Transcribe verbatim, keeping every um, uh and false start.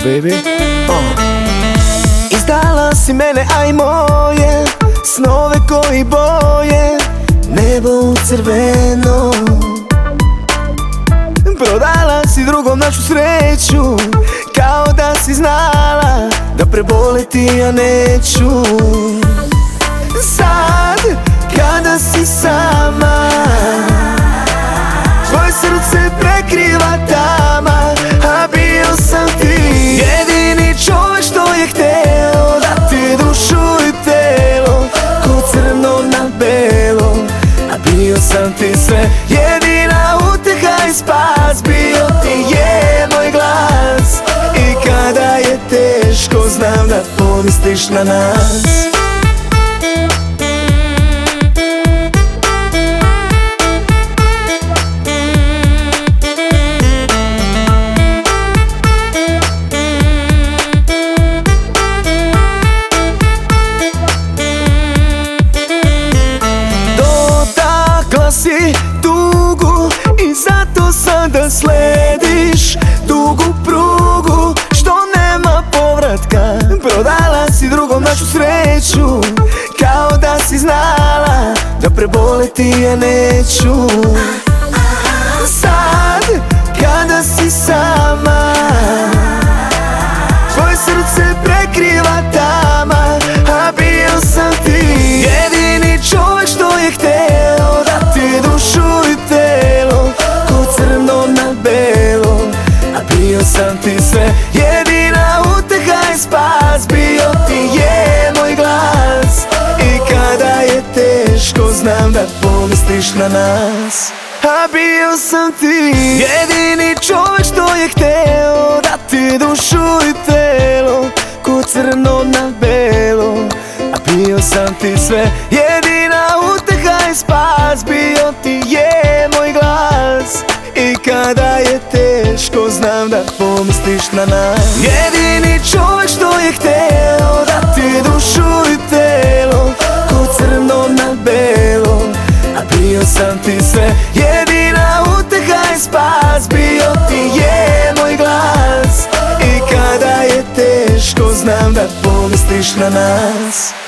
baby. uh. Izdala si mene, a i moje snove koji boje nebo u crveno. Prodala si drugom našu sreću, kao da si znala da preboleti ja neću. Sad, kada si sama, tvoje srce prekriva tama, a bio sam ti jedini čovjek što je hteo da ti dušu i telo ko crno na belo. A bio sam ti sve, jedina uteha i spas, bio ti je moj glas. I kada je teško znam da pomisliš na nas. Si tugu i zato sada slediš dugu prugu što nema povratka. Prodala si drugom našu sreću, kao da si znala da preboleti ja neću. Sad, kada si sama, tvoje srce prekriva tama, a bio sam ti jedini čovjek što je hteo da ti dušu i telo ko crno na belo. A bio sam ti sve, jedina uteha i spas, bio ti je moj glas. I kada je teško znam da pomisliš na nas. A bio sam ti jedini čovjek što je hteo da ti dušu i telo ko crno na belo. A bio sam ti sve, jedina uteha i spas, bio ti je moj glas. I kada je teško znam da pomisliš na nas. Jedini čovjek što je hteo da ti dušu i telo ko crno na belo. A bio sam ti sve, jedina uteha i spas, bio ti je moj glas. I kada je teško znam da pomisliš na nas.